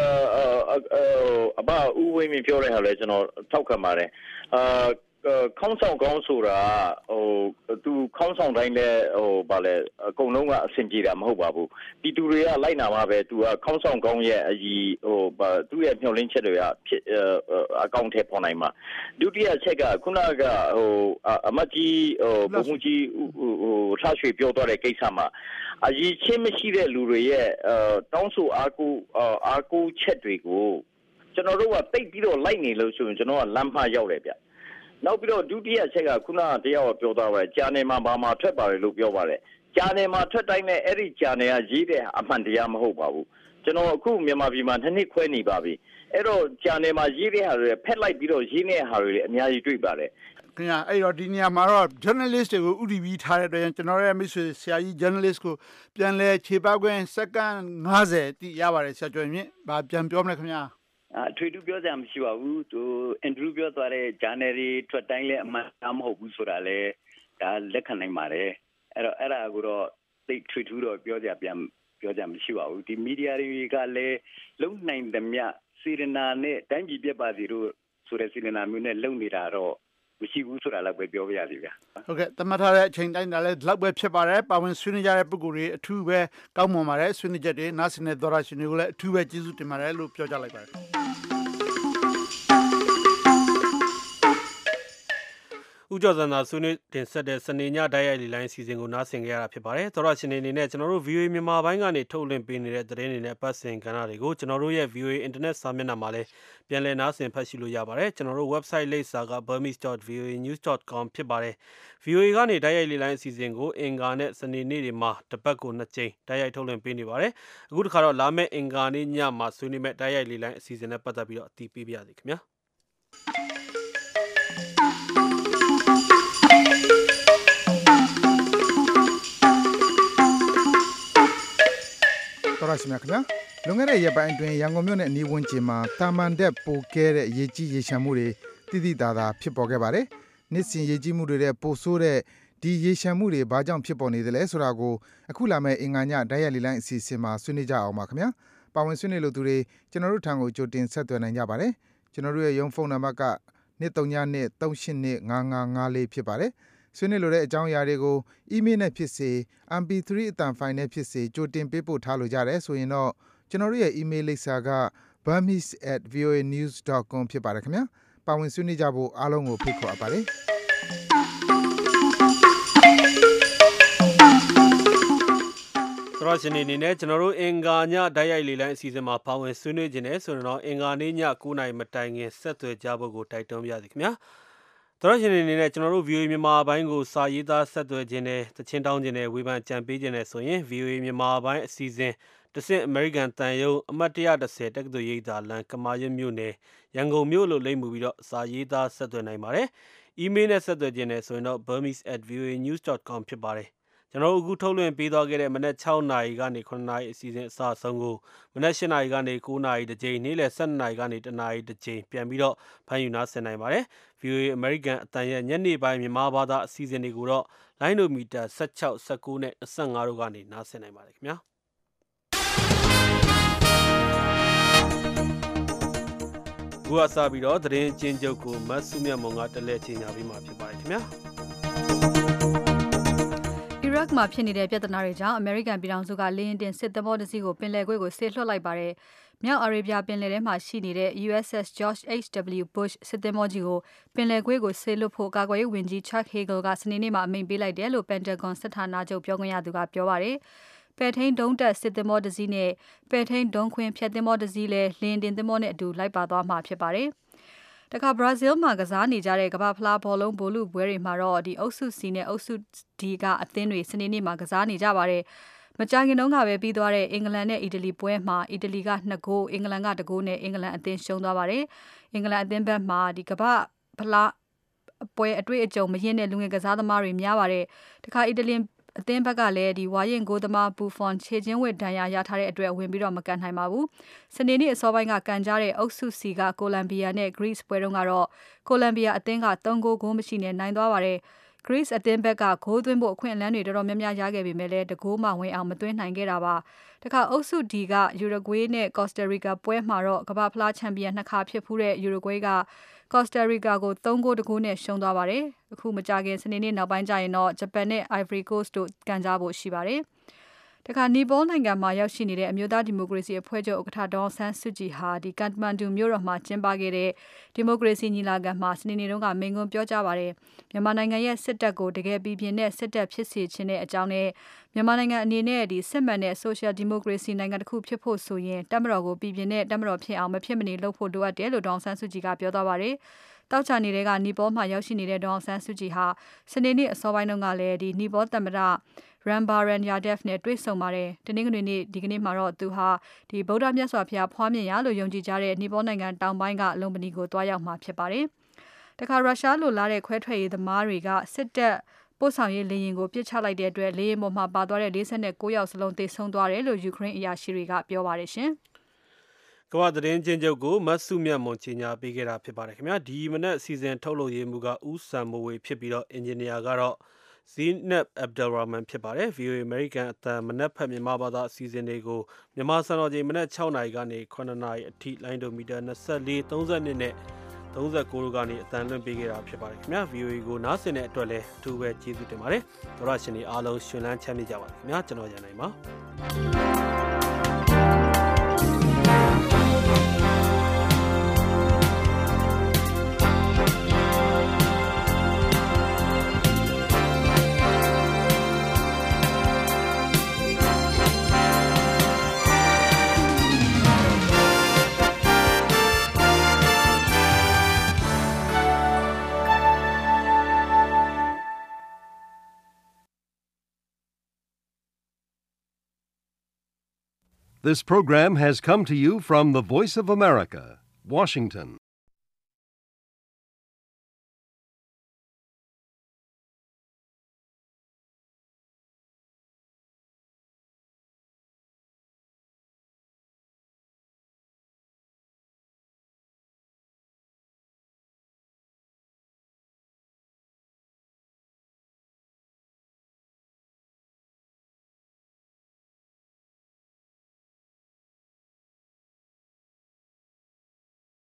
အဘဦးဝင်းမြင့်ပြောတဲ့ဟာလဲကျွန်တော်ထောက်ခံပါတယ်အာခေါင်းဆောင်ကောင်းဆိုတာဟိုသူခေါင်းဆောင်တိုင်းလဲဟိုဗာလဲအကုန်လုံးကအဆင်ပြေတာမဟုတ်ပါဘူးပြည်သူတွေကလိုက်နာမှာပဲသူကခေါင်းဆောင်ကောင်းရဲ့အကြီးဟိုဗာသူ့ရဲ့မျှော်လင့်ချက်တွေကဖြစ်အကောင့်ထဲပေါ်နိုင်မှာဒုတိယချက်ကခုနကဟိုအမတ်ကြီးဟိုဘုံကြီးဟိုထားရွှေပြောသွားတဲ့ကိစ္စမှာအကြီးချင်းမရှိတဲ့လူတွေရဲ့တောင်းဆိုအားကိုအားကိုချက်တွေကိုကျွန်တော်တို့ကတိတ်ပြီးတော့လိုက်နေလို့ဆိုရင်ကျွန်တော်ကလမ်းမရောက်တယ်ဗျနောက်ပြီးတော့ဒုတိယချက်ကခုနကတယောက်ပြောသွားပါတယ်ဂျာနယ်မှာဘာမှထွက်ပါတယ်လို့ပြောပါတယ်ဂျာနယ်မှာထွက်တိုင်းနဲ့အဲ့ဒီဂျာနယ်ကရေးတဲ့အမှန်တရားမဟုတ်ပါဘူးကျွန်တော်အခုမြန်မာပြည်မှာနှစ်နှစ်ခွဲနေပါပြီအဲ့တော့ဂျာနယ်မှာရေးတဲ့ဟာတွေဖက်လိုက်ပြီးတော့ရေးနေတဲ့ဟာတွေအများကြီးတွေ့ပါတယ်ခင်ဗျာအဲ့တော့ဒီနေရာမှာတော့ journalist တွေကိုဥတီပြီးထားတဲ့အတွက်ကျွန်တော်ရဲ့မိတ်ဆွေဆရာကြီး journalist ကိုပြန်လဲခြေပောက်ခွင့်စက္ကန့်၅၀တိရပါတယ်ဆရာကျော်မြင့်ဗာပြန်ပြောမလဲခင်ဗျာအထွေထူးပြောစရာမရှိပါဘူးသူအင်ဒရူးပြောသွားတဲ့ journal တွေထွက်တိုင်းလဲအမှန်တရားမဟုတ်ဘူးဆိုတာလဲဒါလက်ခံနိုင်ပါတယ်အဲ့တော့အဲ့ဒါကိုတော့သိထွေထူးတော့ပြောစရာပြန်ပြောကြမရှိပါဘူးဒီ media တွေကလည်းလုံနိုင်သမျှစေရနာနဲ့တိုင်းပြည်ပြတ်ပါစီတို့ဆိုတဲ့စေရနာမျိုးနဲ့လုံနေတာတော့မရှိဘူးဆိုတာလည်းပဲပြောပြရစီဗျာဟုတ်ကဲ့တမထားတဲ့အချိန်တိုင်းဒါလည်းဒီလောက်ပဲဖြစ်ပါတယ်ပါဝင်ဆွေးနွေးကြတဲ့ပုဂ္ဂိုလ်တွေအထူးပဲကောင်းမွန်ပါတယ်ဆွေးနွေးချက်တွေနားဆင်တဲ့သောရရှင်တွေကိုလည်းအထူးပဲကျေးဇူးတင်ပါတယ်လို့ပြောကြလိုက်ပါတယ်ဥကြော်စံသာဆွေးနွေးတင်ဆက်တဲ့စနေညတိုက်ရိုက်လီလိုင်းစီစဉ်ကိုနားဆင်ကြရတာဖြစ်ပါတယ်။သောရရှင်အနေနဲ့ကျွန်တော်တို့ V O A မြန်မာပိုင်းကနေထုတ်လွှင့်ပေးနေတဲ့သတင်းတွေနဲ့ပတ်စင်ကဏ္ဍတွေကိုကျွန်တော်တို့ရဲ့ V O A Internet စာမျက်နှာမှာလည်းပြန်လည်နားဆင်ဖတ်ရှုလို့ရပါတယ်။ကျွန်တော်တို့ website လိပ်စာက burmese dot v o a news dot com ဖြစ်ပါတယ်။ V O A ကနေတိုက်ရိုက်လီလိုင်းအစီအစဉ်ကိုအင်ကာနဲ့စနေနေ့တွေမှာတစ်ပတ်ကိုနှစ်ကြိမ်တိုက်ရိုက်ထုတ်လွှင့်ပေးနေပါတယ်။အခုတစ်ခါတော့လာမယ့်အင်ကာနေ့ညမှာဆွေးနွေးမယ့်တိုက်ရိုက်လီလိုင်းအစီအစဉ်နဲ့ပတ်သက်ပြီးတော့အတည်ပြုပြရစီခင်ဗျာ။တော်ရရှိမြခင်ဗျာလွန်ခဲ့တဲ့ရက်ပိုင်းအတွင်းရန်ကုန်မြို့နယ်အနီးဝန်းကျင်မှာတာမန်တက်ပိုကဲတဲ့ရေကြီးရေရှမ်းမှုတွေတိတိတသာဖြစ်ပေါ်ခဲ့ပါတယ်။နှစ်စဉ်ရေကြီးမှုတွေတဲ့ပိုဆိုးတဲ့ဒီရေရှမ်းမှုတွေဘာကြောင့်ဖြစ်ပေါ်နေသလဲဆိုတာကိုအခုလာမယ့်အင်္ဂါညဓာတ်ရိုက်လီလိုင်းအစီအစဉ်မှာဆွေးနွေးကြအောင်ပါခင်ဗျာ။ပါဝင်ဆွေးနွေးလို့သူတွေကျွန်တော်တို့ထံကိုကြိုတင်ဆက်သွယ်နိုင်ကြပါတယ်။ကျွန်တော်တို့ရဲ့ရုံးဖုန်းနံပါတ်ကနှစ်သုံးညနှစ်သုံးရှစ်နှစ်ငါးငါးငါးလေးဖြစ်ပါတယ်။ဆွေးနွေးလိုတဲ့အကြောင်းအရာတွေကို email နဲ့ဖြစ်စေ M P three အတန်ဖိုင်နဲ့ဖြစ်စေကြိုတင်ပေးပို့ထားလို့ရတယ်ဆိုရင်တော့ကျွန်တော်တို့ရဲ့ email လိပ်စာက burmese at v o a news dot com ဖြစ်ပါတယ်ခင်ဗျာ။ပါဝင်ဆွေးနွေးကြဖို့အားလုံးကိုဖိတ်ခေါ်အပ်ပါတယ်။သရရှင်နေနဲ့ကျွန်တော်တို့အင်္ဂါညဓာတ်ရိုက်လီလိုင်းအစီအစဉ်မှာပါဝင်ဆွေးနွေးခြင်းနဲ့ဆိုတော့အင်္ဂါနေ့ည9:00နာရီမတိုင်ခင်ဆက်သွယ်ကြဖို့ကိုတိုက်တွန်းပါရစေခင်ဗျာသရရှင်နေနဲ့ကျွန်တော်တို့ V O A မြန်မာပိုင်းကိုစာရေးသားဆက်သွယ်ခြင်းနဲ့တချင်းတောင်းခြင်းနဲ့ဝေဖန်ကြံပေးခြင်းနဲ့ဆိုရင် V O A မြန်မာပိုင်းအစီအစဉ်တဆင့် American တန်ယုံအမှတ်one tenတက္ကသိုလ်ရိပ်သာလမ်းကမာရွတ်မြို့နယ်ရန်ကုန်မြို့လို့လိမ့်မှုပြီးတော့စာရေးသားဆက်သွယ်နိုင်ပါတယ်။ email နဲ့ဆက်သွယ်ခြင်းနဲ့ဆိုရင်တော့ burmese at v o a news dot com ဖြစ်ပါတယ်။ကျွန်တော်တို့အခုထုတ်လွှင့်ပေးသွားခဲ့တဲ့မနက်6နာရီကနေ9နာရီအစီအစဉ်အစအဆုံးကိုမနက်8နာရီကနေ9နာရီတစ်ကြိမ်နေ့လယ်12နာရီကနေ1နာရီတစ်ကြိမ်ပြန်ပြီးတော့ဖန်ယူနာဆင်နိုင်ပါတယ်။ V O A American အတန်ရဲ့ညနေပိုင်းမြန်မာဘာသာအစီအစဉ်တွေကိုတော့လိုင်းဒိုမီတာsixteen, nineteenနဲ့twenty-fiveတို့ကနေနားဆင်နိုင်ပါတယ်ခင်ဗျာ။ခုအစားပြီးတော့သတင်းချင်းချုပ်ကိုမတ်စုမြတ်မုံကတလဲချင်းညာပြီးမှဖြစ်ပါတယ်ခင်ဗျာ။အီရတ်မှာဖြစ်နေတဲ့ပြဿနာတွေကြောင့်အမေရိကန်ပြည်ထောင်စုကလေယာဉ်တင်စစ်သင်္ဘောတစ်စီးကိုပင်လယ်ကွေ့ကိုဆေးလွှတ်လိုက်ပါတယ်။မြောက်အာရေဗျပင်လယ်ထဲမှာရှိနေတဲ့ U S S George H W Bush စစ်သင်္ဘောကြီးကိုပင်လယ်ကွေ့ကိုဆေးလွှတ်ဖို့ကာကွယ်ရေးဝန်ကြီး Chuck Hagel ကစနေနေ့မှာအမိန့်ပေးလိုက်တယ်လို့ Pentagon စစ်ဌာနချုပ်ပြောခွင့်ရသူကပြောပါတယ်။ပဲထိန်ဒုံးတက်စစ်သင်္ဘောတစ်စီးနဲ့ပဲထိန်ဒုံးခွင်းဖြတ်သင်္ဘောတစ်စီးလည်းလင်းတင်သင်္ဘောနဲ့အတူလိုက်ပါသွားမှာဖြစ်ပါတယ်။တခါဘရာဇီးမှာကစားနေကြတဲ့ကမ္ဘာဖလားဘောလုံးဗိုလ်လုပွဲတွေမှာတော့ဒီအုပ်စု C နဲ့အုပ်စု D ကအသင်းတွေစနေနေ့မှာကစားနေကြပါတယ်။မကြာခင်တုန်းကပဲပြီးသွားတဲ့အင်္ဂလန်နဲ့အီတလီပွဲမှာအီတလီကtwoဂိုးအင်္ဂလန်ကoneဂိုးနဲ့အင်္ဂလန်အသင်းရှုံးသွားပါတယ်။အင်္ဂလန်အသင်းဘက်မှာဒီကမ္ဘာဖလားပွဲအတွေ့အကြုံမရင့်တဲ့လူငယ်ကစားသမားတွေများပါတယ်။တခါအီတလီအသင်းဘက်ကလည်းဒီဝါရင်ဂိုးသမားဘူဖွန်ခြေချင်းဝစ်ဒဏ်ရာရထားတဲ့အတွက်ဝင်ပြီးတော့မကန်နိုင်ပါဘူး။စနေနေ့အစောပိုင်းကကန်ကြတဲ့အုပ်စု C ကကိုလံဘီယာနဲ့ Greece ပွဲတုန်းကတော့ကိုလံဘီယာအသင်းကthreeဂိုးဂိုးမရှိနဲ့နိုင်သွားပါတယ်။ Greece အသင်းဘက်ကဂိုးသွင်းဖို့အခွင့်အလမ်းတွေတော်တော်များများရခဲ့ပေမဲ့လည်းတဂိုးမှဝင်အောင်မသွင်းနိုင်ခဲ့တာပါ။တခါအုပ်စု D က Uruguay နဲ့ Costa Rica ပွဲမှာတော့ကမ္ဘာဖလားချန်ပီယံနှစ်ခါဖြစ်ဖူးတဲ့ Uruguay က Costa Rica ကိုthreeဂိုးoneဂိုးနဲ့ရှုံးသွားပါတယ်။အခုမကြခင်စနေနေ့နောက်ပိုင်းကျရင်တော့ဂျပန်နဲ့ Ivory Coast တို့ကန်ကြဖို့ရှိပါတယ်။တခါနီပေါနိုင်ငံမှာရောက်ရှိနေတဲ့အမျိုးသားဒီမိုကရေစီအဖွဲ့ချုပ်ဥက္ကဋ္ဌဒေါ်အောင်ဆန်းစုကြည်ဟာဒီကန်တမန်ဒူမြို့တော်မှာကျင်းပခဲ့တဲ့ဒီမိုကရေစီညီလာခံမှာစနေနေ့တုန်းကမိန့်ခွန်းပြောကြားပါတယ်။မြန်မာနိုင်ငံရဲ့စစ်တပ်ကိုတကယ်ပြည်ပြင်းတဲ့စစ်တပ်ဖြစ်စေခြင်းတဲ့အကြောင်းနဲ့မြန်မာနိုင်ငံအနေနဲ့ဒီစစ်မှန်တဲ့ Social Democracy နိုင်ငံတစ်ခုဖြစ်ဖို့ဆိုရင်တပ်မတော်ကိုပြည်ပြင်းတဲ့တပ်မတော်ဖြစ်အောင်မဖြစ်မနေလုပ်ဖို့လိုအပ်တယ်လို့ဒေါ်အောင်ဆန်းစုကြည်ကပြောသွားပါတယ်။တောက်ချာနေတဲ့ကနီပေါမှာရောက်ရှိနေတဲ့ဒေါ်အောင်ဆန်းစုကြည်ဟာစနေနေ့အစောပိုင်းတုန်းကလည်းဒီနီပေါသမ္မတRambaran Yadav နဲ့တွေ့ဆုံပါတယ်။တနင်္ဂနွေနေ့ဒီကနေ့မှာတော့သူဟာဒီဗုဒ္ဓမြတ်စွာဘုရားဖွားမြင်ရလို့ယုံကြည်ကြတဲ့နီပေါနိုင်ငံတောင်ပိုင်းကလုံပနီကိုတွားရောက်မှာဖြစ်ပါတယ်။တခါရုရှားလိုလာတဲ့ခွဲထွက်ရေးသမားတွေကစစ်တပ်ပို့ဆောင်ရေးလေယာဉ်ကိုပစ်ချလိုက်တဲ့အတွက်လေယာဉ်ပေါ်မှာပါသွားတဲ့forty-nineယောက်စလုံးသေဆုံးသွားတယ်လို့ယူကရိန်းအရာရှိတွေကပြောပါတယ်ရှင်။ကမ္ဘာသတင်းချင်းချုပ်ကိုမတ်စုမြတ်မွန်ကြီးညာပေးခဲ့တာဖြစ်ပါတယ်ခင်ဗျာဒီမနက်စီစဉ်ထုတ်လုပ်ရေးမှုကဦးစံမိုးဝေဖြစ်ပြီးတော့အင်ဂျင်နီယာကတော့Zeenab Abdulrahman ဖြစ်ပါတယ် V O A American အတန်မနက်ဖက်မြန်မာဘာသာအစီအစဉ်တွေကိုမြန်မာစံတော်ချိန်မနက်sixနာရီကနေsevenနာရီအထိလိုင်းဒိုမီတာtwenty-four, thirty-twoနဲ့thirty-nineတို့ကနေအတန်လွှင့်ပေးခဲ့တာဖြစ်ပါတယ်ခင်ဗျာ V O A ကိုနားဆင်တဲ့အတွက်လည်းအထူးပဲကျေးဇူးတင်ပါတယ်သောရရှင်တွေအားလုံးရှင်လန်းချမ်းမြေ့ကြပါစေခင်ဗျာကျွန်တော်ရန်နိုင်ပါ This program has come to you from the Voice of America, Washington.